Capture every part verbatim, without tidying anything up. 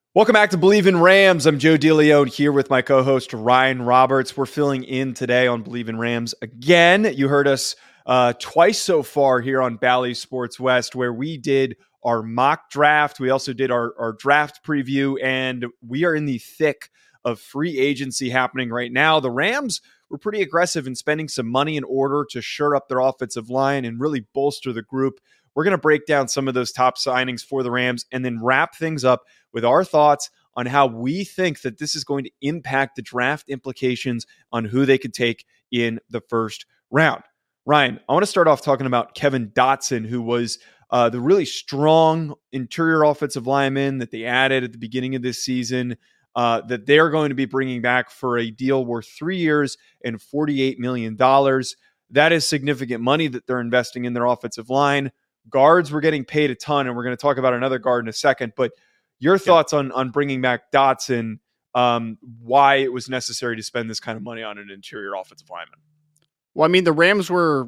Welcome back to Believe in Rams. I'm Joe DeLeon here with my co-host Ryan Roberts. We're filling in today on Believe in Rams again. You heard us uh, twice so far here on Bally Sports West, where we did our mock draft. We also did our, our draft preview, and we are in the thick of free agency happening right now. The Rams were pretty aggressive in spending some money in order to shore up their offensive line and really bolster the group. We're going to break down some of those top signings for the Rams and then wrap things up with our thoughts on how we think that this is going to impact the draft implications on who they could take in the first round. Ryan, I want to start off talking about Kevin Dotson, who was uh, the really strong interior offensive lineman that they added at the beginning of this season, uh, that they're going to be bringing back for a deal worth three years and forty-eight million dollars. That is significant money that they're investing in their offensive line. Guards were getting paid a ton, and we're going to talk about another guard in a second, but your thoughts on, on bringing back Dotson, um, why it was necessary to spend this kind of money on an interior offensive lineman? Well, I mean, the Rams were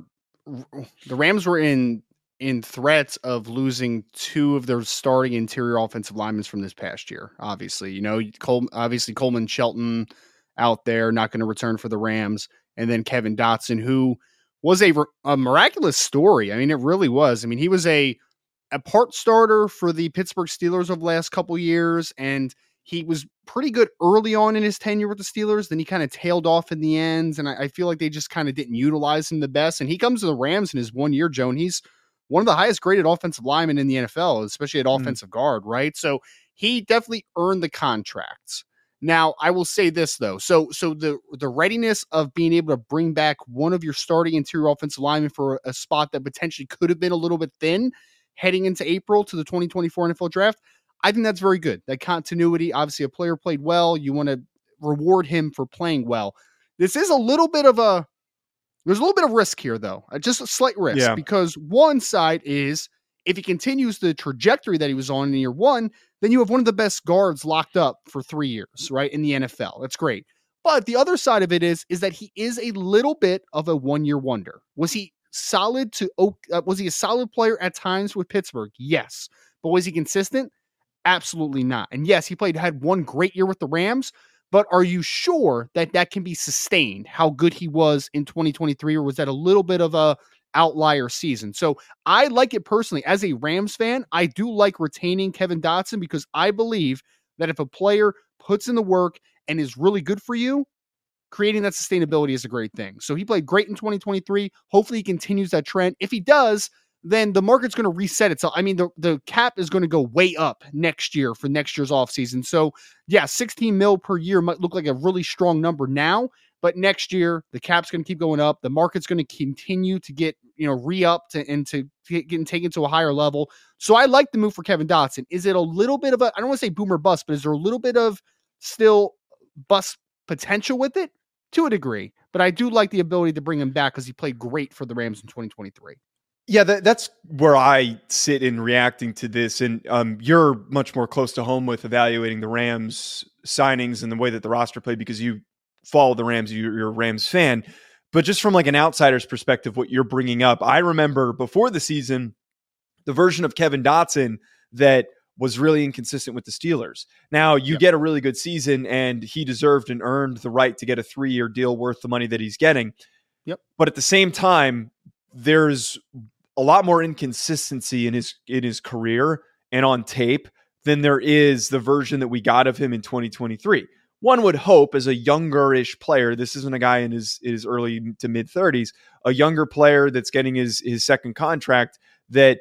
the Rams were in in threats of losing two of their starting interior offensive linemen from this past year. Obviously, you know, Cole, obviously Coleman Shelton out there, not going to return for the Rams, and then Kevin Dotson, who was a, a miraculous story. I mean, it really was. I mean, he was a a part starter for the Pittsburgh Steelers over the last couple years, and he was pretty good early on in his tenure with the Steelers. Then he kind of tailed off in the end, and I, I feel like they just kind of didn't utilize him the best. And he comes to the Rams in his one year, Joe, and he's one of the highest graded offensive linemen in the N F L, especially at mm. offensive guard, right? So he definitely earned the contracts. Now, I will say this, though. So so the, the readiness of being able to bring back one of your starting interior offensive linemen for a spot that potentially could have been a little bit thin heading into April to the twenty twenty-four N F L draft, I think that's very good. That continuity, obviously a player played well. You want to reward him for playing well. This is a little bit of a, there's a little bit of risk here though. Just a slight risk yeah. because one side is if he continues the trajectory that he was on in year one, then you have one of the best guards locked up for three years, right? In the N F L. That's great. But the other side of it is, is that he is a little bit of a one-year wonder. Was he solid to uh, was he a solid player at times with Pittsburgh? Yes. But was he consistent? Absolutely not. And yes, he played had one great year with the Rams, but are you sure that that can be sustained, how good he was in twenty twenty-three, or was that a little bit of a outlier season? So I like it personally. As a Rams fan, I do like retaining Kevin Dotson because I believe that if a player puts in the work and is really good for you, creating that sustainability is a great thing. So he played great in twenty twenty-three. Hopefully he continues that trend. If he does, then the market's going to reset itself. I mean, the, the cap is going to go way up next year for next year's offseason. So yeah, sixteen mil per year might look like a really strong number now, but next year the cap's going to keep going up. The market's going to continue to get, you know, re-upped and to get getting taken to a higher level. So I like the move for Kevin Dotson. Is it a little bit of a, I don't want to say boomer bust, but is there a little bit of still bust potential with it? To a degree, but I do like the ability to bring him back because he played great for the Rams in twenty twenty-three. Yeah, that, that's where I sit in reacting to this. And um, you're much more close to home with evaluating the Rams signings and the way that the roster played because you follow the Rams, you're, you're a Rams fan. But just from like an outsider's perspective, what you're bringing up, I remember before the season, the version of Kevin Dotson that was really inconsistent with the Steelers. Now you yep. get a really good season and he deserved and earned the right to get a three-year deal worth the money that he's getting. Yep. But at the same time, there's a lot more inconsistency in his, in his career and on tape than there is the version that we got of him in twenty twenty-three. One would hope as a younger-ish player, this isn't a guy in his, his early to mid thirties, a younger player that's getting his, his second contract, that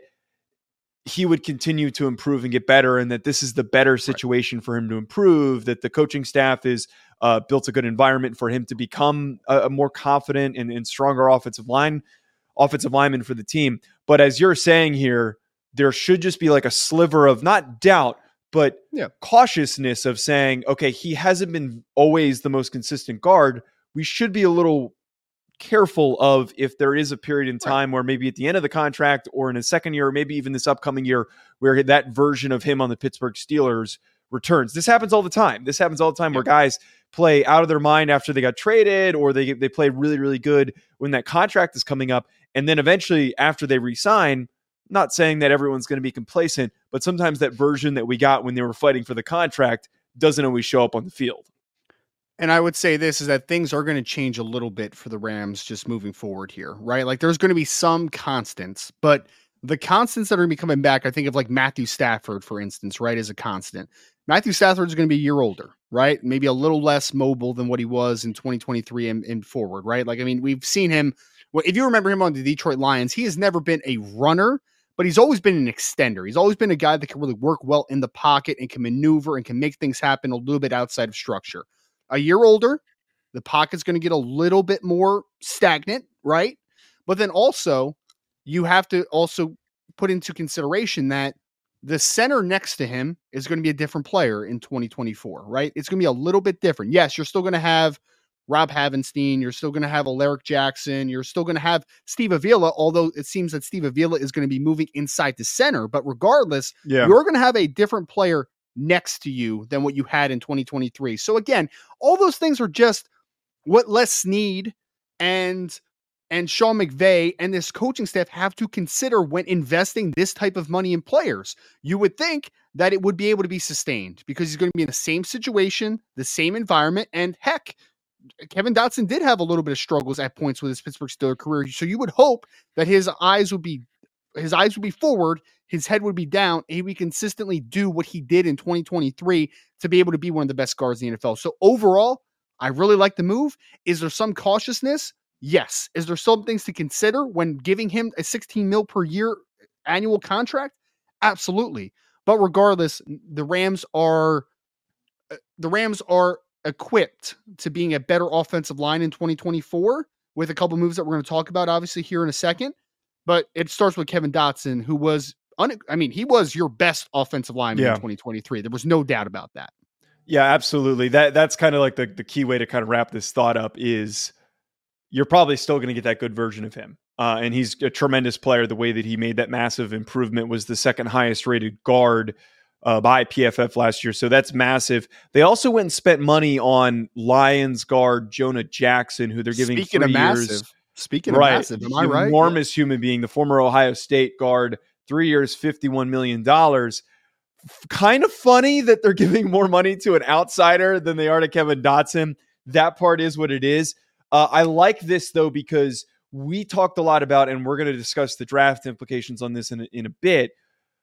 he would continue to improve and get better, and that this is the better situation right. for him to improve, that the coaching staff is uh, built a good environment for him to become a, a more confident and, and stronger offensive line, offensive lineman for the team. But as you're saying here, there should just be like a sliver of not doubt, but yeah. cautiousness of saying, okay, he hasn't been always the most consistent guard. We should be a little careful of if there is a period in time right. where maybe at the end of the contract or in his second year, or maybe even this upcoming year, where that version of him on the Pittsburgh Steelers returns. This happens all the time. This happens all the time yeah. where guys play out of their mind after they got traded, or they they play really, really good when that contract is coming up. And then eventually after they re-sign, Not saying that everyone's going to be complacent, but sometimes that version that we got when they were fighting for the contract doesn't always show up on the field. And I would say this is that things are going to change a little bit for the Rams just moving forward here, right? Like there's going to be some constants, but the constants that are going to be coming back, I think of like Matthew Stafford, for instance, right, as a constant. Matthew Stafford is going to be a year older, right? Maybe a little less mobile than what he was in twenty twenty-three and, and forward, right? Like, I mean, we've seen him. Well, if you remember him on the Detroit Lions, he has never been a runner, but he's always been an extender. He's always been a guy that can really work well in the pocket and can maneuver and can make things happen a little bit outside of structure. A year older, the pocket's going to get a little bit more stagnant, right? But then also, you have to also put into consideration that the center next to him is going to be a different player in twenty twenty-four, right? It's going to be a little bit different. Yes, you're still going to have Rob Havenstein. You're still going to have Alaric Jackson. You're still going to have Steve Avila, although it seems that Steve Avila is going to be moving inside the center. But regardless, yeah. you're going to have a different player next to you than what you had in twenty twenty-three. So again, all those things are just what Les Snead and and Sean McVay and this coaching staff have to consider when investing this type of money in players. You would think that it would be able to be sustained because he's going to be in the same situation, the same environment, and heck, Kevin Dotson did have a little bit of struggles at points with his Pittsburgh Steelers career. So you would hope that his eyes would be his eyes would be forward, his head would be down, and he would consistently do what he did in twenty twenty-three to be able to be one of the best guards in the N F L. So overall, I really like the move. Is there some cautiousness? Yes. Is there some things to consider when giving him a sixteen mil per year annual contract? Absolutely. But regardless, the Rams are the Rams are equipped to being a better offensive line in twenty twenty-four with a couple moves that we're going to talk about obviously here in a second. But it starts with Kevin Dotson, who was, un- I mean, he was your best offensive lineman yeah. in twenty twenty-three. There was no doubt about that. Yeah, absolutely. That That's kind of like the, the key way to kind of wrap this thought up is you're probably still going to get that good version of him. Uh, and he's a tremendous player. The way that he made that massive improvement was the second highest rated guard uh, by P F F last year. So that's massive. They also went and spent money on Lions guard Jonah Jackson, who they're giving Speaking three of massive. years. Speaking right. of massive, am I right? Enormous yeah. human being, the former Ohio State guard, three years, fifty-one million dollars. F- kind of funny that they're giving more money to an outsider than they are to Kevin Dotson. That part is what it is. Uh, I like this, though, because we talked a lot about, and we're going to discuss the draft implications on this in a, in a bit,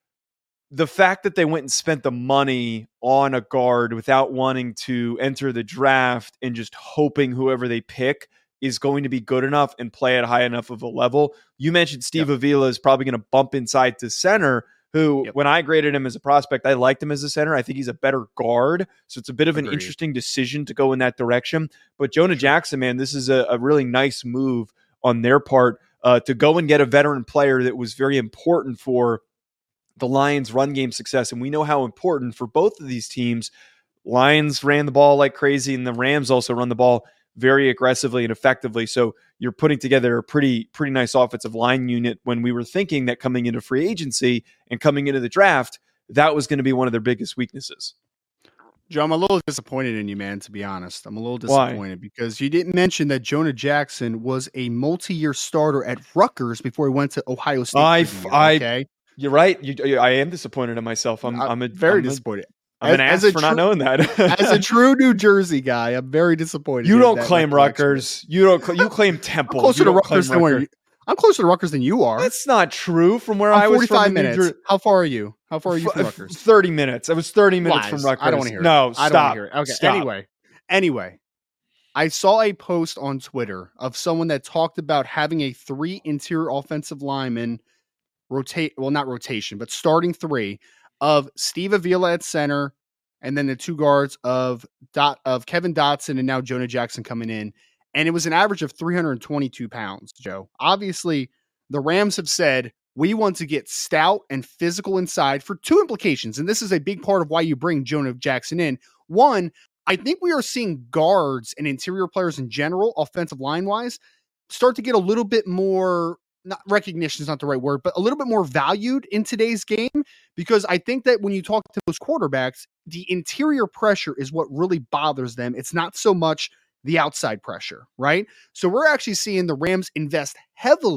the fact that they went and spent the money on a guard without wanting to enter the draft and just hoping whoever they pick is going to be good enough and play at high enough of a level. You mentioned Steve yep. Avila is probably going to bump inside to center, who yep. when I graded him as a prospect, I liked him as a center. I think he's a better guard. So it's a bit of Agreed. an interesting decision to go in that direction. But Jonah Jackson, man, this is a, a really nice move on their part uh, to go and get a veteran player that was very important for the Lions' run game success. And we know how important for both of these teams. Lions ran the ball like crazy, and the Rams also run the ball very aggressively and effectively. So you're putting together a pretty, pretty nice offensive line unit when we were thinking that coming into free agency and coming into the draft, that was going to be one of their biggest weaknesses. Joe, I'm a little disappointed in you, man, to be honest. I'm a little disappointed Why? Because you didn't mention that Jonah Jackson was a multi-year starter at Rutgers before he went to Ohio State. I, year, I, okay? You're right. You, I am disappointed in myself. I'm, I'm, I'm a, very I'm disappointed. A, I'm an ass for not knowing that. As a true New Jersey guy, I'm very disappointed. You don't claim Rutgers. You don't. Cl- you claim Temple. I'm closer you to Rutgers than where you, I'm closer to Rutgers than you are. That's not true. From where I'm I was, forty-five minutes. Jer- How far are you? How far are you from Rutgers? Thirty minutes. I was thirty minutes Lies. from Rutgers. I don't want to hear it. No, stop. I don't want to hear it. Okay. Stop. Anyway, anyway, I saw a post on Twitter of someone that talked about having a three interior offensive linemen rotate. Well, not rotation, but starting three of Steve Avila at center. And then the two guards of Dot of Kevin Dotson and now Jonah Jackson coming in. And it was an average of three hundred twenty-two pounds, Joe. Obviously, the Rams have said, we want to get stout and physical inside for two implications. And this is a big part of why you bring Jonah Jackson in. One, I think we are seeing guards and interior players in general, offensive line-wise, start to get a little bit more, not recognition is not the right word, but a little bit more valued in today's game. Because I think that when you talk to those quarterbacks, the interior pressure is what really bothers them. It's not so much the outside pressure, right? So we're actually seeing the Rams invest heavily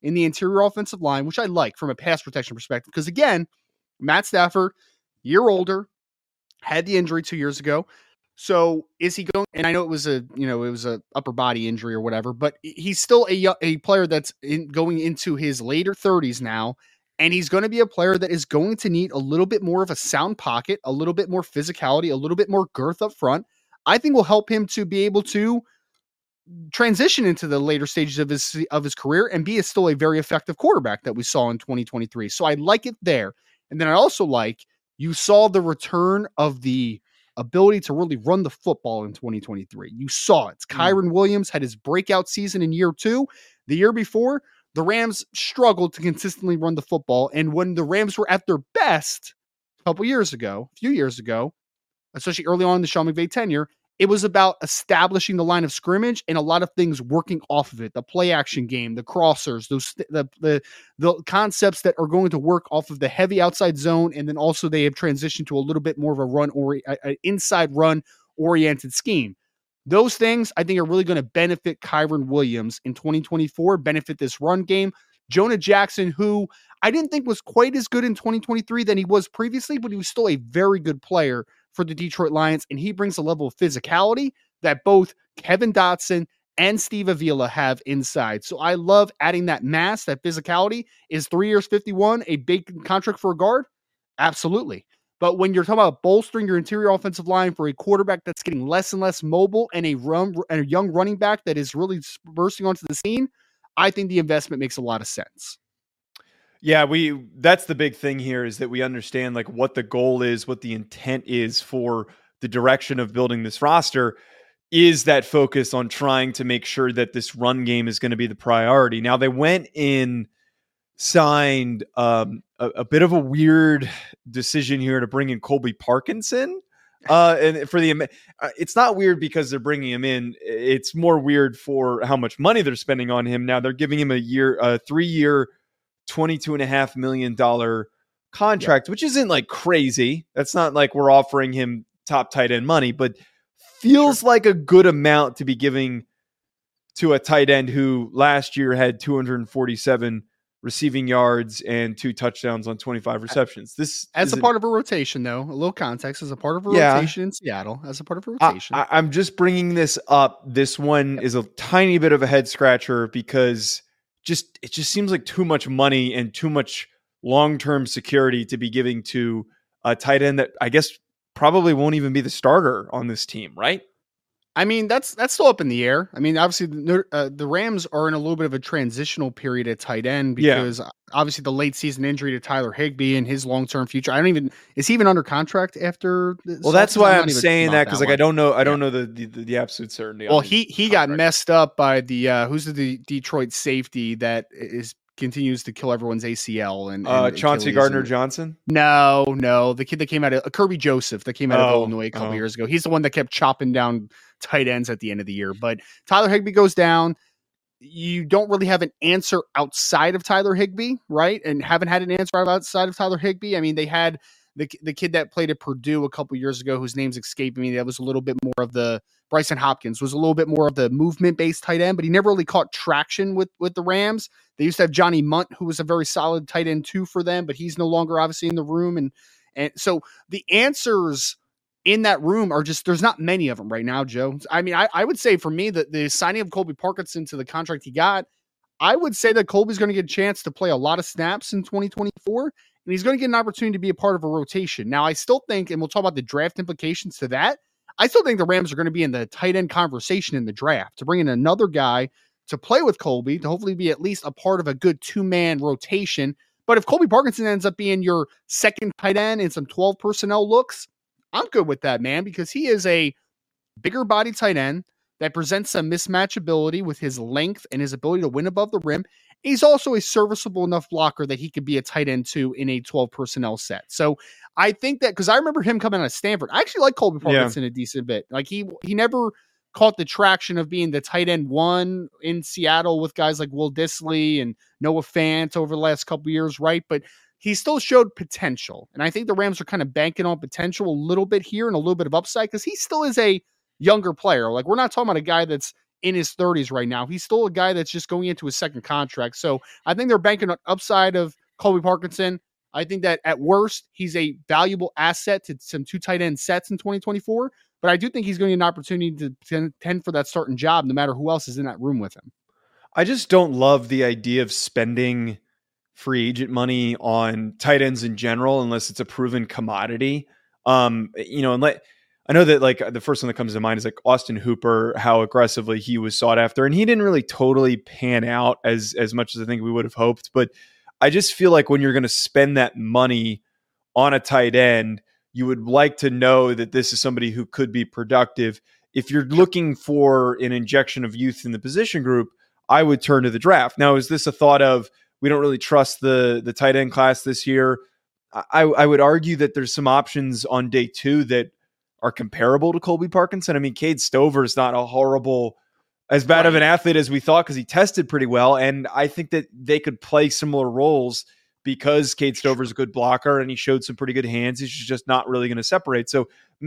in the interior offensive line, which I like from a pass protection perspective. Because again, Matt Stafford, year older, had the injury two years ago. So is he going? And I know it was a, you know, it was a upper body injury or whatever, but he's still a, a player that's in, going into his later thirties now. And he's going to be a player that is going to need a little bit more of a sound pocket, a little bit more physicality, a little bit more girth up front. I think will help him to be able to transition into the later stages of his of his career and be a, still a very effective quarterback that we saw in twenty twenty-three. So I like it there. And then I also like you saw the return of the ability to really run the football in twenty twenty-three. You saw it. Kyren mm. Williams had his breakout season in year two. The year before, the Rams struggled to consistently run the football. And when the Rams were at their best a couple years ago, a few years ago, especially early on in the Sean McVay tenure, it was about establishing the line of scrimmage and a lot of things working off of it. The play action game, the crossers, those the the the concepts that are going to work off of the heavy outside zone, and then also they have transitioned to a little bit more of a run or an inside run oriented scheme. Those things I think are really going to benefit Kyren Williams in twenty twenty-four, benefit this run game. Jonah Jackson, who I didn't think was quite as good in twenty twenty-three than he was previously, but he was still a very good player for the Detroit Lions, and he brings a level of physicality that both Kevin Dotson and Steve Avila have inside. So I love adding that mass, that physicality. Is three years, fifty-one a big contract for a guard? Absolutely. But when you're talking about bolstering your interior offensive line for a quarterback that's getting less and less mobile and a run and a young running back that is really bursting onto the scene, I think the investment makes a lot of sense. Yeah, we that's the big thing here is that we understand like what the goal is, what the intent is for the direction of building this roster is that focus on trying to make sure that this run game is going to be the priority. Now they went in, signed um, a, a bit of a weird decision here to bring in Colby Parkinson. Uh, and for the, uh, it's not weird because they're bringing him in. It's more weird for how much money they're spending on him. Now they're giving him a year, a three year, twenty-two and a half million dollar contract, yeah. which isn't like crazy. That's not like we're offering him top tight end money, but feels sure. like a good amount to be giving to a tight end who last year had two hundred forty-seven receiving yards and two touchdowns on twenty-five receptions. This as a part of a rotation, though, a little context as a part of a yeah, rotation in Seattle, as a part of a rotation. I, I, I'm just bringing this up. This one yep. is a tiny bit of a head scratcher because just it just seems like too much money and too much long-term security to be giving to a tight end that I guess probably won't even be the starter on this team, right? I mean, that's that's still up in the air. I mean, obviously, the, uh, the Rams are in a little bit of a transitional period at tight end because yeah. obviously the late season injury to Tyler Higbee and his long-term future. I don't even is he even under contract after? Well, that's why I'm, I'm saying that because like I don't know, I yeah. don't know the, the the absolute certainty. Well, he he contract. got messed up by the uh, who's the Detroit safety that is continues to kill everyone's A C L and, and uh, Chauncey Gardner Johnson. No, no, the kid that came out of uh, Kirby Joseph that came out oh, of Illinois a couple oh. years ago. He's the one that kept chopping down tight ends at the end of the year. But Tyler Higbee goes down. You don't really have an answer outside of Tyler Higbee, right? And haven't had an answer outside of Tyler Higbee. I mean, they had the the kid that played at Purdue a couple years ago, whose name's escaping me. That was a little bit more of the Bryson Hopkins was a little bit more of the movement based tight end, but he never really caught traction with with the Rams. They used to have Johnny Munt, who was a very solid tight end too for them, but he's no longer obviously in the room. And and so the answers in that room are just, there's not many of them right now, Joe. I mean, I, I would say for me that the signing of Colby Parkinson to the contract he got, I would say that Colby's going to get a chance to play a lot of snaps in twenty twenty-four, and he's going to get an opportunity to be a part of a rotation. Now, I still think, and we'll talk about the draft implications to that, I still think the Rams are going to be in the tight end conversation in the draft to bring in another guy to play with Colby, to hopefully be at least a part of a good two-man rotation. But if Colby Parkinson ends up being your second tight end in some twelve personnel looks, I'm good with that, man, because he is a bigger body tight end that presents some mismatch ability with his length and his ability to win above the rim. He's also a serviceable enough blocker that he could be a tight end too in a twelve personnel set. So I think that, because I remember him coming out of Stanford, I actually like Colby Parkinson yeah. a decent bit. Like he he never caught the traction of being the tight end one in Seattle with guys like Will Dissly and Noah Fant over the last couple of years, right? But he still showed potential. And I think the Rams are kind of banking on potential a little bit here and a little bit of upside because he still is a younger player. Like, we're not talking about a guy that's in his thirties right now. He's still a guy that's just going into his second contract. So I think they're banking on upside of Colby Parkinson. I think that at worst, he's a valuable asset to some two tight end sets in twenty twenty-four. But I do think he's going to get an opportunity to tend, tend for that starting job, no matter who else is in that room with him. I just don't love the idea of spending free agent money on tight ends in general, unless it's a proven commodity. Um, you know, and let, I know that like the first one that comes to mind is like Austin Hooper, how aggressively he was sought after, and he didn't really totally pan out as, as much as I think we would have hoped. But I just feel like when you're going to spend that money on a tight end, you would like to know that this is somebody who could be productive. If you're looking for an injection of youth in the position group, I would turn to the draft. Now, is this a thought of we don't really trust the, the tight end class this year? I, I would argue that there's some options on day two that are comparable to Colby Parkinson. I mean, Cade Stover is not a horrible, as bad right. of an athlete as we thought, because he tested pretty well. And I think that they could play similar roles because Cade Stover's a good blocker and he showed some pretty good hands. He's just not really going to separate. So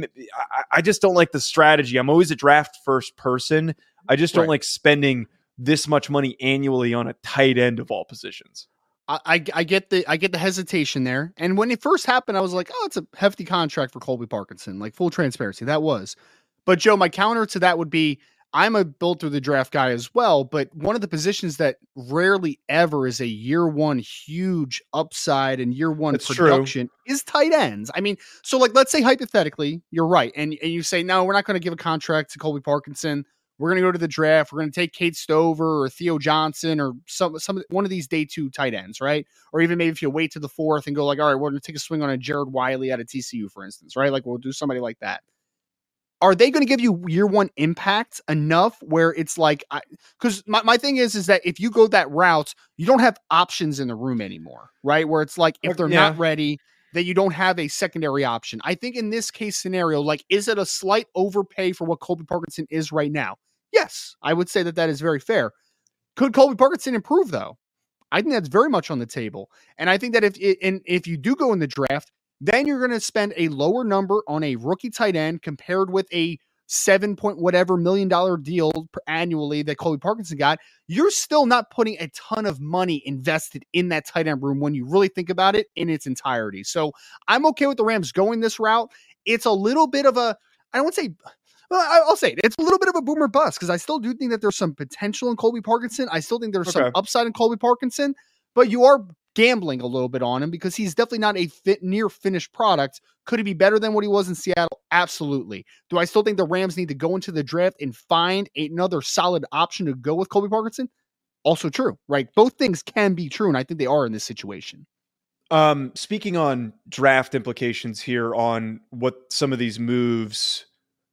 I, I just don't like the strategy. I'm always a draft first person. I just don't right. like spending this much money annually on a tight end of all positions. I, I, I get the I get the hesitation there. And when it first happened, I was like, oh, it's a hefty contract for Colby Parkinson, like full transparency. That was. But Joe, my counter to that would be, I'm a build through the draft guy as well, but one of the positions that rarely ever is a year one huge upside and year one That's production true. is tight ends. I mean, so like, let's say hypothetically, you're right. And, and you say, no, we're not going to give a contract to Colby Parkinson. We're going to go to the draft. We're going to take Cade Stover or Theo Johnson or some, some, one of these day two tight ends, right? Or even maybe if you wait to the fourth and go like, all right, we're going to take a swing on a Jared Wiley out of T C U, for instance, right? Like we'll do somebody like that. Are they going to give you year one impact enough where it's like, because my, my thing is, is that if you go that route, you don't have options in the room anymore, right? Where it's like, if they're yeah. not ready, that you don't have a secondary option. I think in this case scenario, like, is it a slight overpay for what Colby Parkinson is right now? Yes, I would say that that is very fair. Could Colby Parkinson improve though? I think that's very much on the table. And I think that if, and if you do go in the draft, then you're going to spend a lower number on a rookie tight end compared with a seven point whatever million dollar deal per annually that Colby Parkinson got. You're still not putting a ton of money invested in that tight end room when you really think about it in its entirety. So I'm okay with the Rams going this route. It's a little bit of a, I don't want to say, well, I'll say it. It's a little bit of a boomer bust because I still do think that there's some potential in Colby Parkinson. I still think there's okay. some upside in Colby Parkinson, but you are gambling a little bit on him because he's definitely not a fit, near finished product. Could he be better than what he was in Seattle? Absolutely. Do I still think the Rams need to go into the draft and find another solid option to go with Colby Parkinson? Also true, right? Both things can be true, and I think they are in this situation. Um, speaking on draft implications here on what some of these moves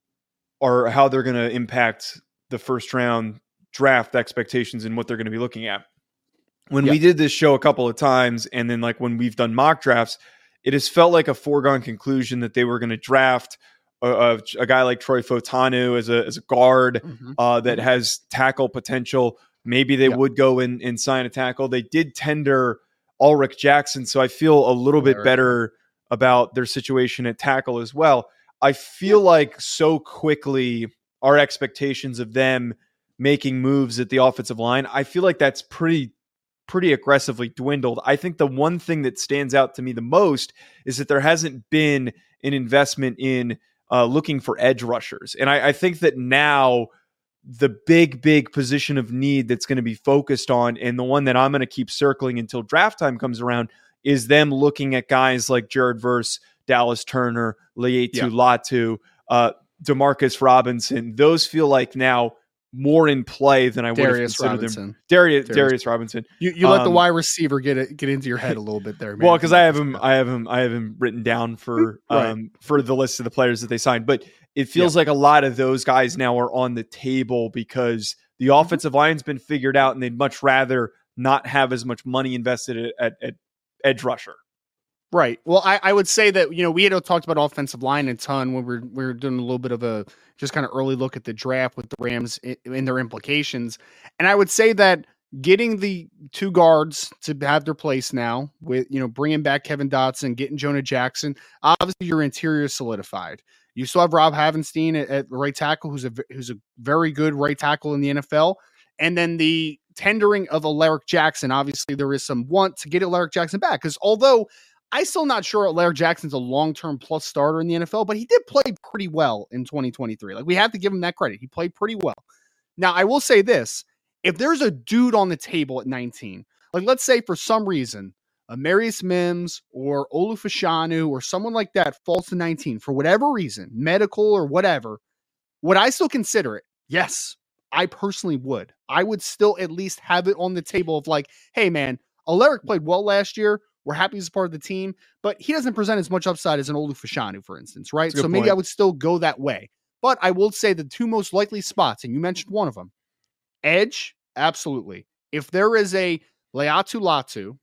are, how they're going to impact the first round draft expectations and what they're going to be looking at. When yep. we did this show a couple of times, and then like when we've done mock drafts, it has felt like a foregone conclusion that they were going to draft a, a, a guy like Troy Fautanu as a as a guard mm-hmm. uh, that mm-hmm. has tackle potential. Maybe they yep. would go in and sign a tackle. They did tender Ulrich Jackson, so I feel a little bit better about their situation at tackle as well. I feel yep. like so quickly our expectations of them making moves at the offensive line, I feel like that's pretty pretty aggressively dwindled. I think the one thing that stands out to me the most is that there hasn't been an investment in uh, looking for edge rushers. And I, I think that now the big, big position of need that's going to be focused on, and the one that I'm going to keep circling until draft time comes around, is them looking at guys like Jared Verse, Dallas Turner, Laiatu yeah. Latu, uh, Demarcus Robinson. Those feel like now more in play than I would have considered Robinson. them. Darius, Darius, Darius Robinson. You you um, let the wide receiver get it get into your head a little bit there, man. Well, because I have him, I have him, I have him written down for right. um for the list of the players that they signed. But it feels yeah. like a lot of those guys now are on the table because the mm-hmm. offensive line's been figured out, and they'd much rather not have as much money invested at, at, at edge rusher. Right. Well, I, I would say that, you know, we had talked about offensive line a ton when we we're, we were doing a little bit of a just kind of early look at the draft with the Rams in, in their implications. And I would say that getting the two guards to have their place now with, you know, bringing back Kevin Dotson, getting Jonah Jackson, obviously your interior is solidified. You still have Rob Havenstein at, at right tackle, who's a who's a very good right tackle in the N F L. And then the tendering of Alaric Jackson. Obviously, there is some want to get Alaric Jackson back because although I'm still not sure Alaric Jackson's a long-term plus starter in the N F L, but he did play pretty well in twenty twenty-three. Like, we have to give him that credit. He played pretty well. Now, I will say this. If there's a dude on the table at nineteen, like let's say for some reason, a Marius Mims or Olu Fashanu or someone like that falls to nineteen for whatever reason, medical or whatever, would I still consider it? Yes, I personally would. I would still at least have it on the table of like, hey man, Alaric played well last year. We're happy he's a part of the team, but he doesn't present as much upside as an Olu Fashanu, for instance, right? So maybe point. I would still go that way. But I will say the two most likely spots, and you mentioned one of them, edge, absolutely. If there is a Laiatu Latu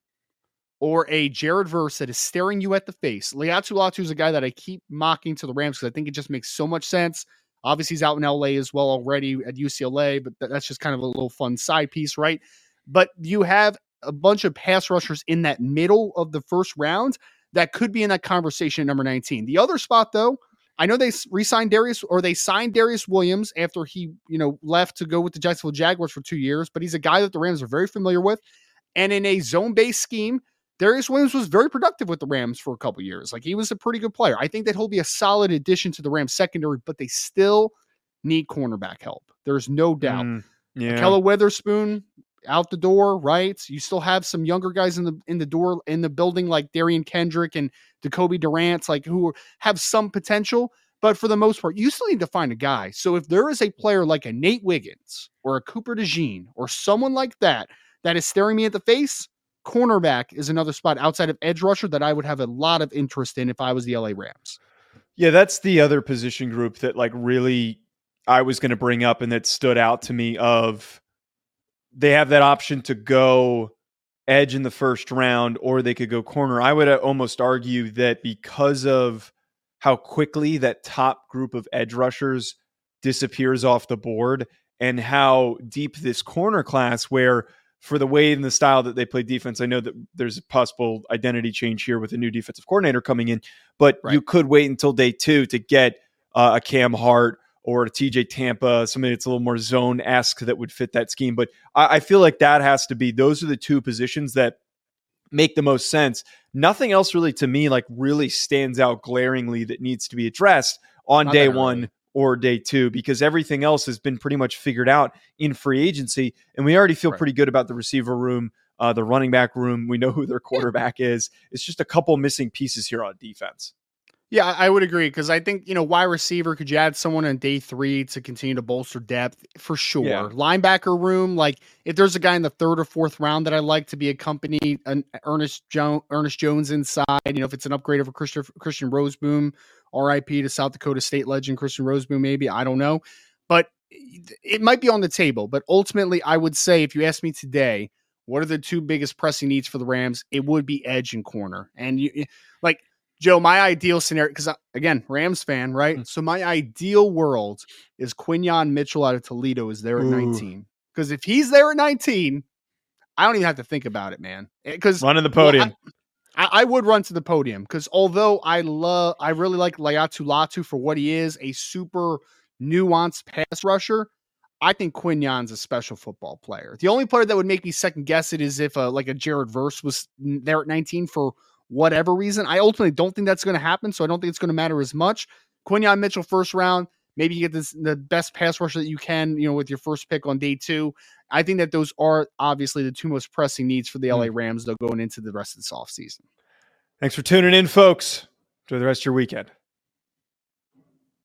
or a Jared Verse that is staring you at the face, Laiatu Latu is a guy that I keep mocking to the Rams because I think it just makes so much sense. Obviously, he's out in L A as well already at U C L A, but that's just kind of a little fun side piece, right? But you have a bunch of pass rushers in that middle of the first round that could be in that conversation at number nineteen. The other spot, though, I know they re-signed Darius, or they signed Darius Williams after he, you know, left to go with the Jacksonville Jaguars for two years, but he's a guy that the Rams are very familiar with. And in a zone-based scheme, Darius Williams was very productive with the Rams for a couple years. Like, he was a pretty good player. I think that he'll be a solid addition to the Rams secondary, but they still need cornerback help. There's no doubt. Mm, yeah. Ahkello Witherspoon out the door, right? You still have some younger guys in the in the door in the building like Darian Kendrick and Jacoby Durant, like who have some potential, but for the most part, you still need to find a guy. So if there is a player like a Nate Wiggins or a Cooper DeJean or someone like that that is staring me at the face, cornerback is another spot outside of edge rusher that I would have a lot of interest in if I was the L A Rams. Yeah, that's the other position group that like really I was going to bring up and that stood out to me of they have that option to go edge in the first round or they could go corner. I would almost argue that because of how quickly that top group of edge rushers disappears off the board and how deep this corner class where for the way and the style that they play defense, I know that there's a possible identity change here with a new defensive coordinator coming in, but right. You could wait until day two to get uh, a Cam Hart or a T J Tampa, somebody that's a little more zone-esque that would fit that scheme. But I, I feel like that has to be, those are the two positions that make the most sense. Nothing else really to me like really stands out glaringly that needs to be addressed on Not day one early. Or day two, because everything else has been pretty much figured out in free agency. And we already feel right. pretty good about the receiver room, uh, the running back room. We know who their quarterback is. It's just a couple missing pieces here on defense. Yeah, I would agree because I think, you know, wide receiver, could you add someone on day three to continue to bolster depth? For sure. Yeah. Linebacker room, like if there's a guy in the third or fourth round that I like to be accompanied, an Ernest, jo- Ernest Jones inside, you know, if it's an upgrade over Christian, Christian Roseboom, R I P to South Dakota State legend Christian Roseboom, maybe, I don't know. But it might be on the table. But ultimately, I would say if you ask me today, what are the two biggest pressing needs for the Rams? It would be edge and corner. And you like, Joe, my ideal scenario, because again, Rams fan, right? Mm. So my ideal world is Quinyon Mitchell out of Toledo is there at Ooh. nineteen. Because if he's there at nineteen, I don't even have to think about it, man. Because running the podium. Well, I, I would run to the podium because although I love, I really like Laiatu Latu for what he is, a super nuanced pass rusher. I think Quinyon's a special football player. The only player that would make me second guess it is if a, like a Jared Verse was there at nineteen for whatever reason. I ultimately don't think that's going to happen, so I don't think it's going to matter as much. Quinyon Mitchell first round, maybe you get this, the best pass rusher that you can, you know, with your first pick on day two. I think that those are obviously the two most pressing needs for the L A Rams, though, going into the rest of this offseason. Thanks for tuning in, folks. Enjoy the rest of your weekend.